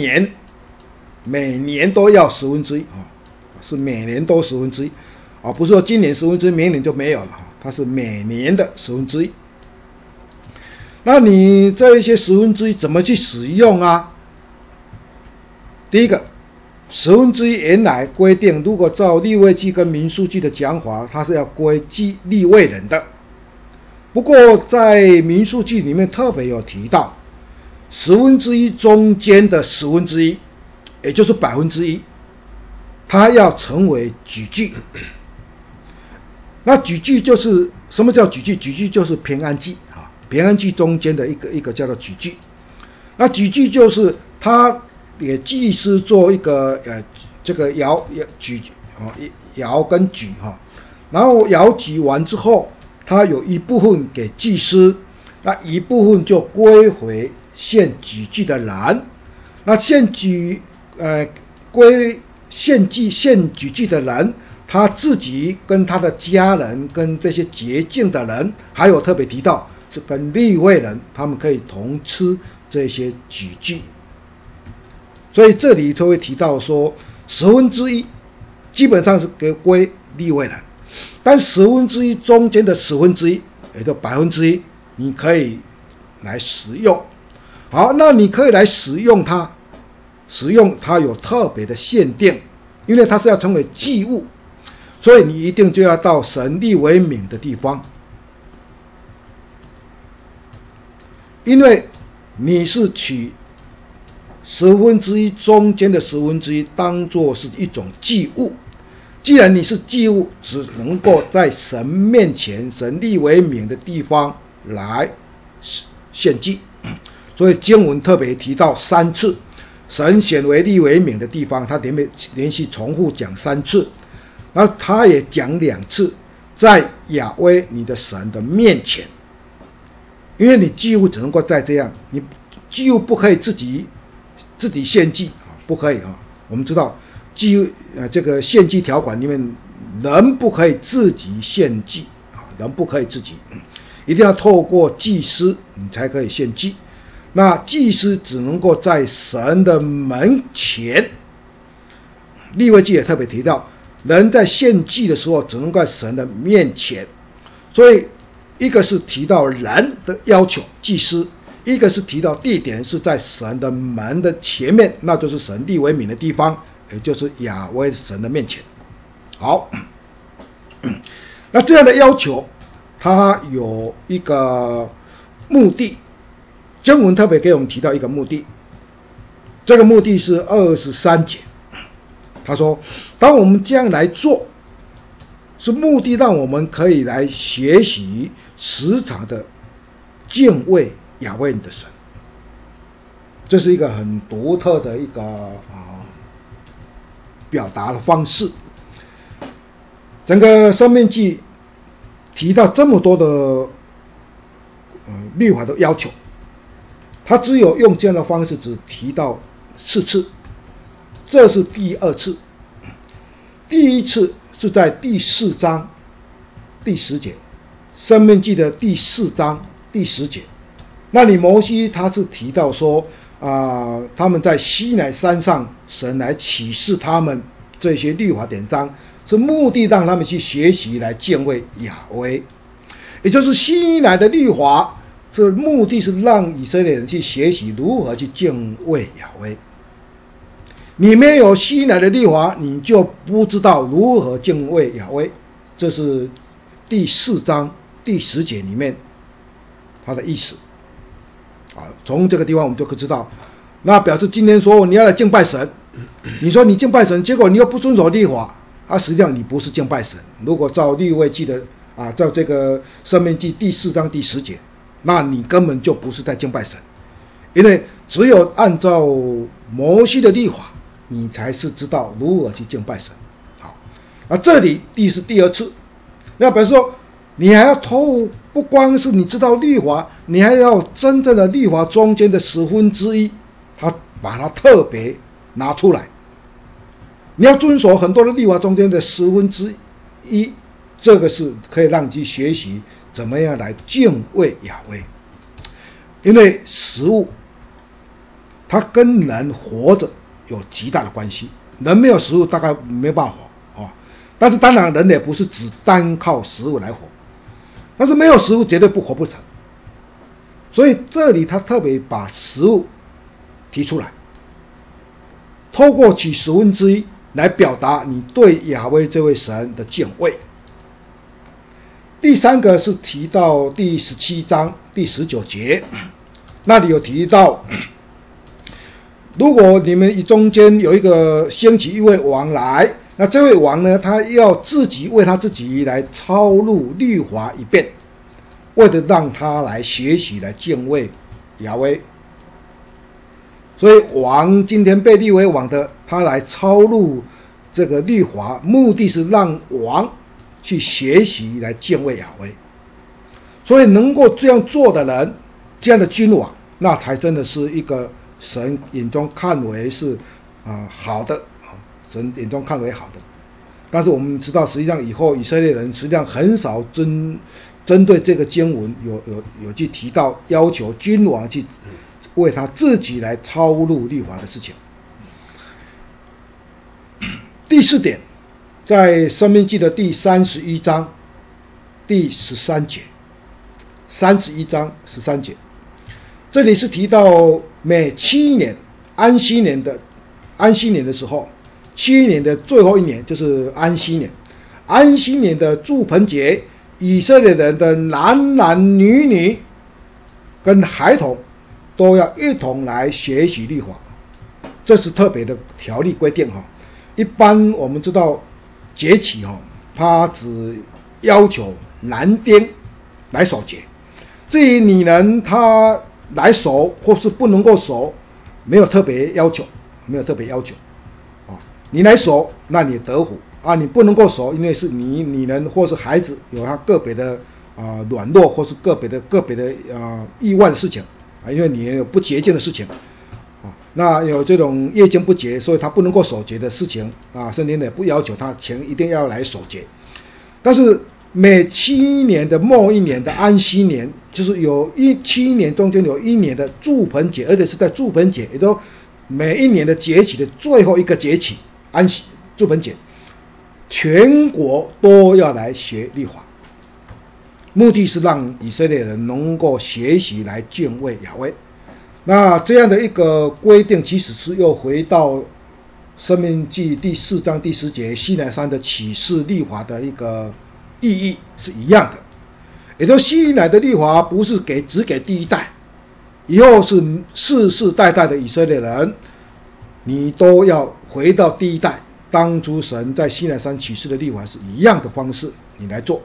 年都要1/10，是每年都1/10，不是说今年1/10明年就没有了，它是每年的1/10。那你这一些1/10怎么去使用啊？第一个，1/10原来规定，如果照利未记跟民数记的讲法，它是要归利未人的。不过在民数记里面特别有提到1/10中间的1/10，也就是1%，它要成为举祭。那举祭就是什么叫举祭？举祭就是平安祭，平安祭中间的一个叫做举祭。那举祭就是他给祭司做一个这个摇跟举，然后摇举完之后，他有一部分给祭司，那一部分就归回献举祭的人。那献举祭的人，他自己跟他的家人跟这些洁净的人，还有特别提到是跟利未人，他们可以同吃这些举祭。所以这里就会提到说1/10基本上是归利未人，但1/10中间的1/10，也就1%，你可以来使用。好，那你可以来使用它有特别的限定，因为它是要成为祭物，所以你一定就要到神立为名的地方，因为你是取1/10中间的1/10当作是一种祭物。既然你是祭物，只能够在神面前、神立为名的地方来献祭，所以经文特别提到3次，神显为立为名的地方，他连续重复讲3次，那他也讲2次，在亚威你的神的面前，因为你祭物只能够在这样，你祭物不可以自己献祭，不可以。我们知道这个献祭条款里面，人不可以自己献祭，人不可以自己，一定要透过祭司你才可以献祭。那祭司只能够在神的门前，利未记也特别提到，人在献祭的时候只能够在神的面前。所以一个是提到人的要求，祭司； 一个是提到地点是在神的门的前面，那就是神立为名的地方，也就是亚威神的面前。好，那这样的要求它有一个目的，经文特别给我们提到一个目的，这个目的是23节，他说当我们这样来做，是目的让我们可以来学习时常的敬畏亚威你的神，这是一个很独特的一个表达的方式。整个申命记提到这么多的律法的要求，他只有用这样的方式只提到4次，这是第2次。第一次是在第4章第10节，申命记的第4章第10节。那里摩西他是提到说他们在西乃山上，神来启示他们这些律法典章，是目的让他们去学习来敬畏亚威，也就是西乃的律法，这目的是让以色列人去学习如何去敬畏亚威。你没有西乃的律法，你就不知道如何敬畏亚威，这是第4章第10节里面它的意思。从这个地方我们就可以知道，那表示今天说你要来敬拜神，你说你敬拜神，结果你又不遵守律法，实际上你不是敬拜神。如果照利未记的照这个申命记第4章第10节，那你根本就不是在敬拜神，因为只有按照摩西的律法，你才是知道如何去敬拜神。好，那这里是第2次，那表示说你还要不光是你知道律法，你还要真正的律法中间的1/10，他把它特别拿出来，你要遵守很多的律法中间的1/10，这个是可以让你去学习怎么样来敬畏亚威。因为食物它跟人活着有极大的关系，人没有食物大概没办法但是当然人也不是只单靠食物来活，但是没有食物绝对活不成。所以这里他特别把食物提出来，透过取1/10来表达你对亚威这位神的敬畏。第3个是提到第17章第19节，那里有提到，如果你们中间有一个兴起一位王来，那这位王呢，他要自己为他自己来抄录律法一遍，为了让他来学习来敬畏亚威。所以王今天被立为王的，他来抄录这个律法，目的是让王去学习来敬畏亚威。所以能够这样做的人，这样的君王，那才真的是一个神眼中看为是好的，神眼中看为好的。但是我们知道，实际上以后以色列人实际上很少针对这个经文有去提到要求君王去为他自己来抄录律法的事情。第4点，在申命记的第31章第13节，31章13节，这里是提到每7年安息年的时候，7年的最后一年就是安息年，安息年的住棚节，以色列人的男男女女跟孩童都要一同来学习律法，这是特别的条例规定。一般我们知道节期它只要求男丁来守节，至于女人她来守或是不能够守，没有特别要求，你来守那你得福你不能够守，因为是你女人或是孩子有他个别的软弱或是个别的意外的事情因为你有不洁净的事情那有这种夜间不洁，所以他不能够守节的事情圣经也不要求他一定要来守节。但是每7年的末一年的安息年，就是有7年中间有1年的住棚节，而且是在住棚节，也就是每一年的节期的最后一个节期，安息住棚节，全国都要来学律法。 目的是让以色列人能够学习来敬畏亚威。那这样的一个规定，其实是又回到申命记第4章第10节西乃山的启示律法的一个意义是一样的。也就是西乃的律法不是只给第一代，以后是世世代代的以色列人，你都要回到第一代，当初神在西乃山启示的律法是一样的方式，你来做。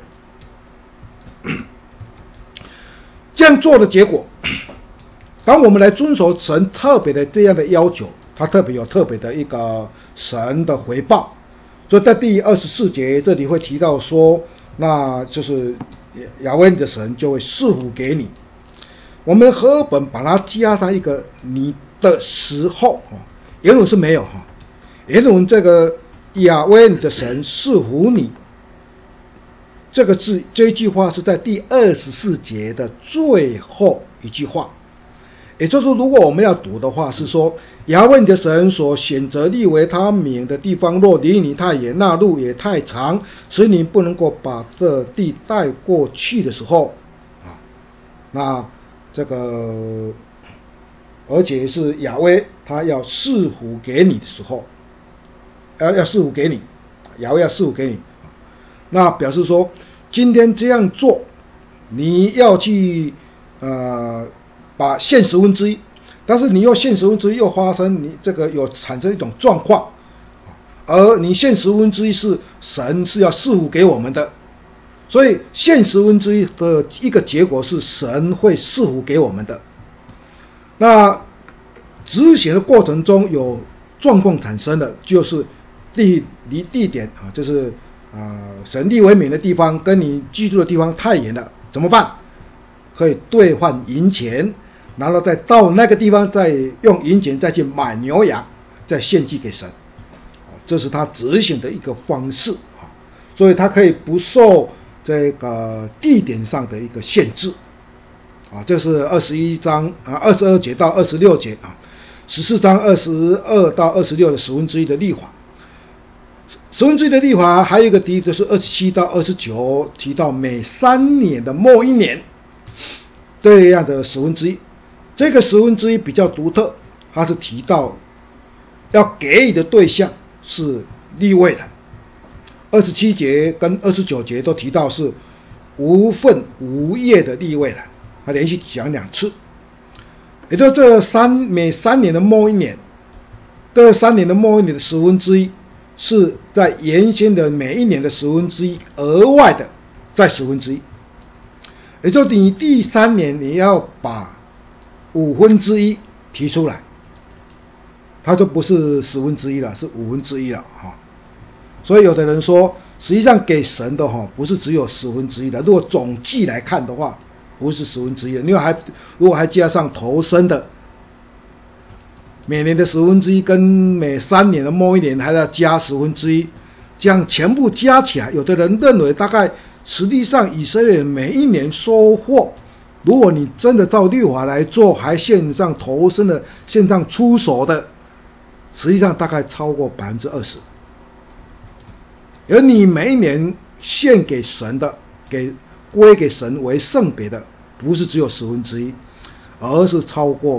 这样做的结果，当我们来遵守神特别的这样的要求，他特别有特别的一个神的回报。所以在第24节这里会提到说，那就是亚威你的神就会赐福给你。我们和合本把它加上一个你的时候，原文是没有，原文这个亚威你的神赐福你这个字，这一句话是在第24节的最后一句话。也就是说，如果我们要读的话，是说亚威你的神所选择立为他名的地方，若离你太远，那路也太长，使你不能够把这地带过去的时候，那这个而且是亚威他要赐福给你的时候，要赐福给你，亚威要赐福给你，那表示说今天这样做，你要去把献1/10，但是你又献1/10又发生你这个有产生一种状况，而你献1/10是神是要赐福给我们的，所以献1/10的一个结果是神会赐福给我们的。那执行的过程中有状况产生的，就是离地点就是神立为名的地方跟你居住的地方太远了，怎么办？可以兑换银钱，然后再到那个地方再用银钱再去买牛羊，再献祭给神，这是他执行的一个方式，所以他可以不受这个地点上的一个限制，这是21章22节到26节14章22到26的1/10的律法。1/10的律法还有一个第一个是27到29，提到每3年的末一年这样的1/10。这个1/10比较独特，它是提到要给予的对象是利未人。27节跟29节都提到是无份无业的利未人，他连续讲2次。也就每3年的末一年，这3年的末一年的1/10是在原先的每一年的1/10额外的再1/10，也就你第3年你要把1/5提出来，它就不是1/10了，是1/5了所以有的人说，实际上给神的不是只有1/10的，如果总计来看的话，不是1/10的，如果还加上头生的，每年的1/10跟每3年的末一年还要加1/10，这样全部加起来，有的人认为大概实际上以色列人每一年收获，如果你真的照律法来做，还献上头生的，献上出手的，实际上大概超过20%。而你每一年献给神的，归给神为圣别的，不是只有1/10，而是超过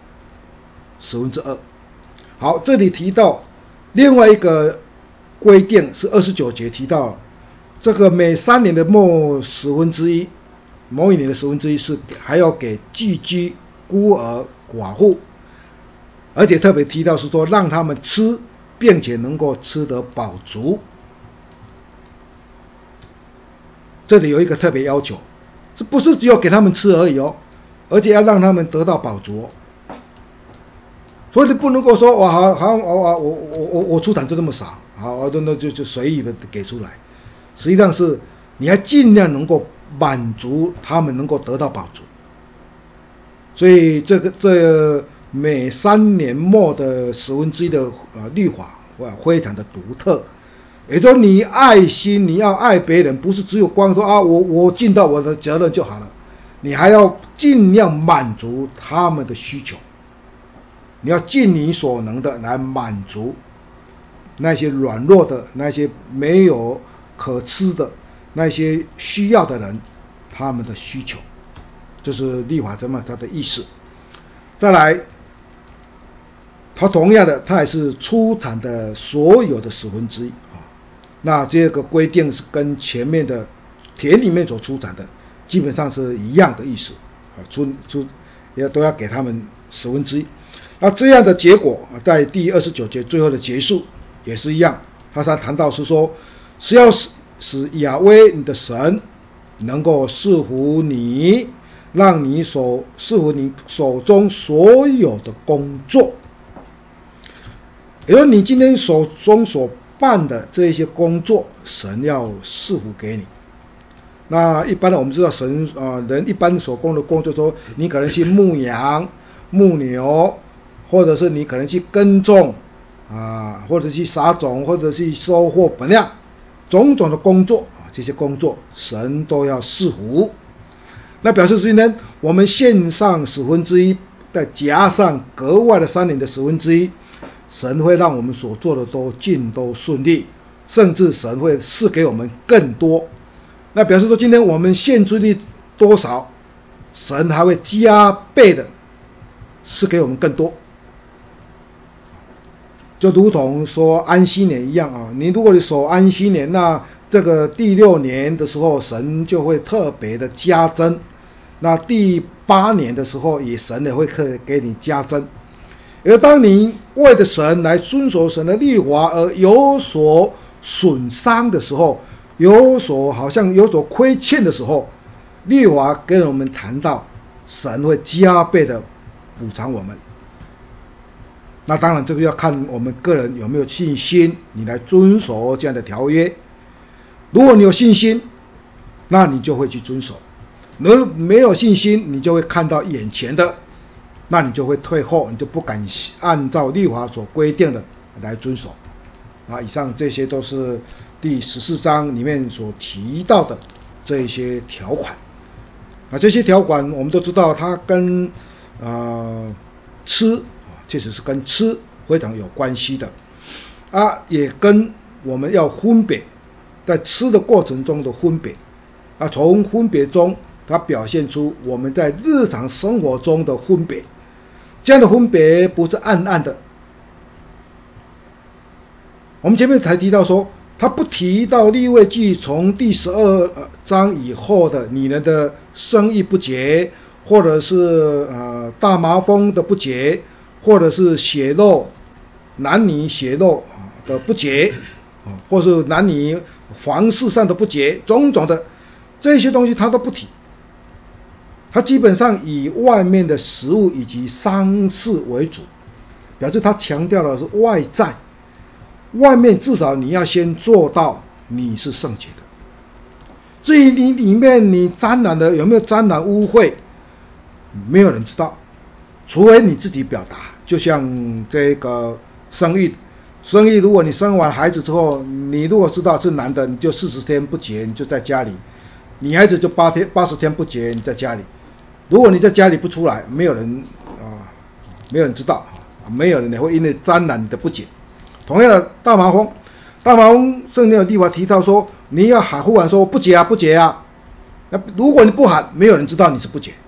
2/10。好，这里提到另外一个规定是29节提到，这个每3年的末1/10，某一年的1/10是还要给寄居、孤儿、寡妇，而且特别提到是说让他们吃，并且能够吃得饱足。这里有一个特别要求，这不是只有给他们吃而已而且要让他们得到饱足所以你不能够说我出产就这么少，好，那就随意的给出来。实际上是你要尽量能够满足他们能够得到饱足。所以这每3年末的1/10的律法非常的独特。也就是你爱心，你要爱别人，不是只有光说我尽到我的责任就好了，你还要尽量满足他们的需求，你要尽你所能的来满足那些软弱的，那些没有可吃的，那些需要的人， 他们的需求，这是律法这么它的意思。再来，它同样的，它也是出产的所有的1/10啊。那这个规定是跟前面的田里面所出产的基本上是一样的意思啊，都要给他们1/10。那这样的结果在第29节最后的结束也是一样，他谈到是说，是要使亚威你的神能够赐福你，让你赐福你手中所有的工作，也就是你今天手中所办的这些工作，神要赐福给你。那一般的我们知道人一般手工的工作，说你可能去牧羊、牧牛，或者是你可能去耕种或者去撒种，或者去收获本粮，种种的工作这些工作神都要赐福。那表示今天我们献上1/10，再加上格外的3年的1/10，神会让我们所做的都顺利，甚至神会赐给我们更多。那表示说今天我们献出去多少，神还会加倍的赐给我们更多。就如同说安息年一样你如果你守安息年，那这个第6年的时候，神就会特别的加增。那第8年的时候，神也会给你加增。而当你为着神来遵守神的律法而有所损伤的时候，好像有所亏欠的时候，律法跟我们谈到神会加倍的补偿我们。那当然这个要看我们个人有没有信心，你来遵守这样的条约。如果你有信心，那你就会去遵守；如果没有信心，你就会看到眼前的，那你就会退后，你就不敢按照律法所规定的来遵守。以上这些都是第14章里面所提到的这一些条款。这些条款我们都知道，它跟吃确实是跟吃非常有关系的也跟我们要分别，在吃的过程中的分别从分别中它表现出我们在日常生活中的分别。这样的分别不是暗暗的。我们前面才提到说，他不提到利未记从第12章以后的你们的生育不洁，或者是大麻风的不洁，或者是男女血肉的不洁，或是男女房事上的不洁，种种的这些东西他都不提。他基本上以外面的食物以及丧事为主，表示他强调的是外在，外面至少你要先做到你是圣洁的。至于你里面你沾染的有没有沾染污秽，没有人知道，除非你自己表达。就像这个生育，如果你生完孩子之后，你如果知道是男的，你就40天不洁，你就在家里；女孩子就80天不洁，你在家里。如果你在家里不出来，没有人知道，没有人也会因为沾染你的不洁。同样的，大麻风圣经的律法提到说，你要呼喊说不洁啊不洁啊，那如果你不喊，没有人知道你是不洁。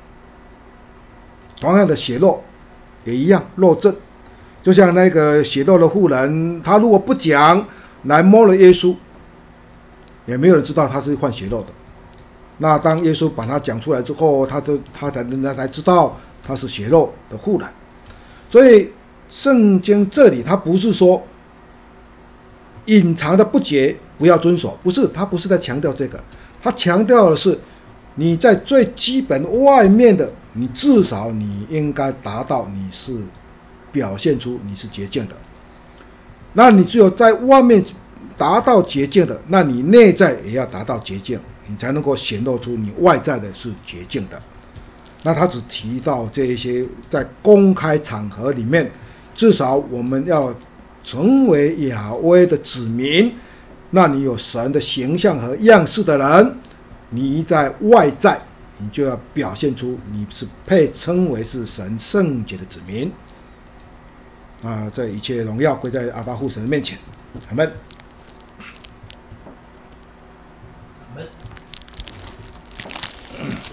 同样的，血肉也一样，肉证，就像那个血肉的妇人，他如果不讲来摸了耶稣，也没有人知道他是患血肉的。那当耶稣把他讲出来之后，人家才知道他是血肉的妇人。所以圣经这里他不是说隐藏的不洁不要遵守，他不是在强调这个，他强调的是你在最基本外面的，你至少你应该达到你是表现出你是洁净的。那你只有在外面达到洁净的，那你内在也要达到洁净，你才能够显露出你外在的是洁净的。那他只提到这一些在公开场合里面，至少我们要成为亚威的子民，那你有神的形象和样式的人，你在外在你就要表现出你是配称为是神圣洁的子民这一切荣耀归在阿爸父神的面前。阿们。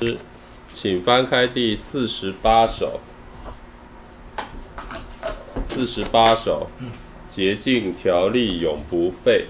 请翻开第48首。48首，洁净条例永不废。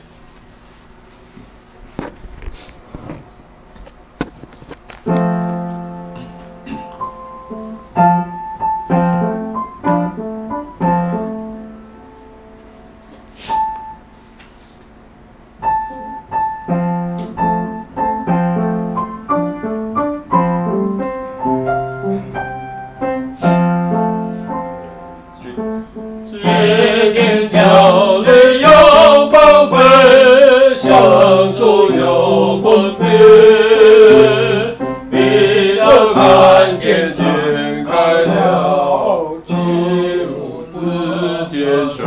洁净条例永不废，上诉永分别，必得看见天开了，进入自见水。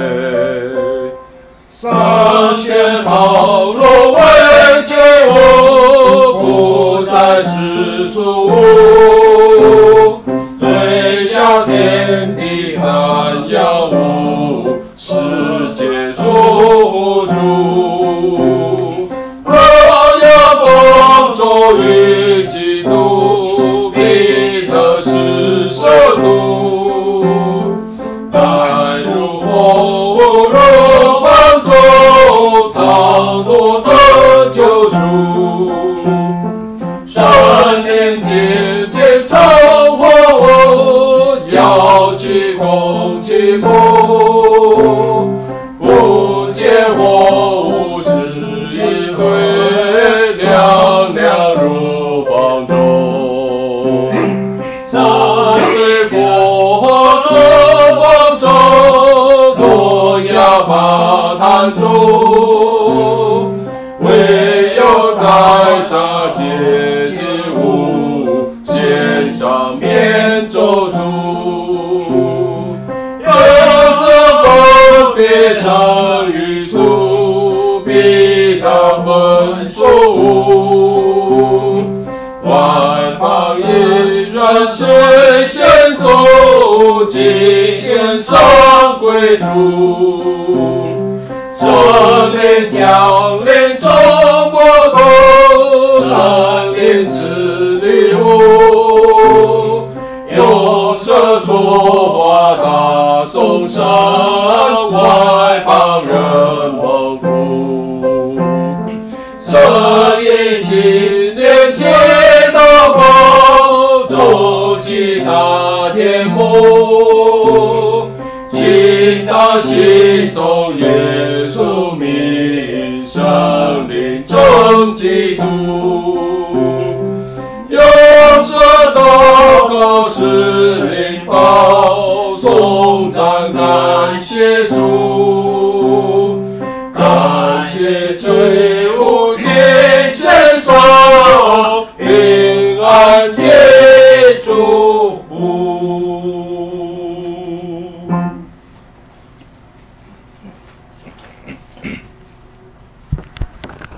上宣保罗为救我，不再世俗物，垂下天地三要物，世界属主。我要帮助于基督，必得是首都。带入火入方舟，逃脱的救赎。圣灵渐渐充活我，摇起空气幕，不见我无视一对，亮亮如方舟。三岁火中风中，诺亚把弹住，唯有在杀戒之物，献上免咒诅。颜色分别上于数，必当分数。万邦依然谁先走，尽献上归主。圣灵降临中国度，圣灵赐礼物，用舌说话大颂声，外邦人蒙福。圣灵纪念节祷告，终极大节目，尽到心中也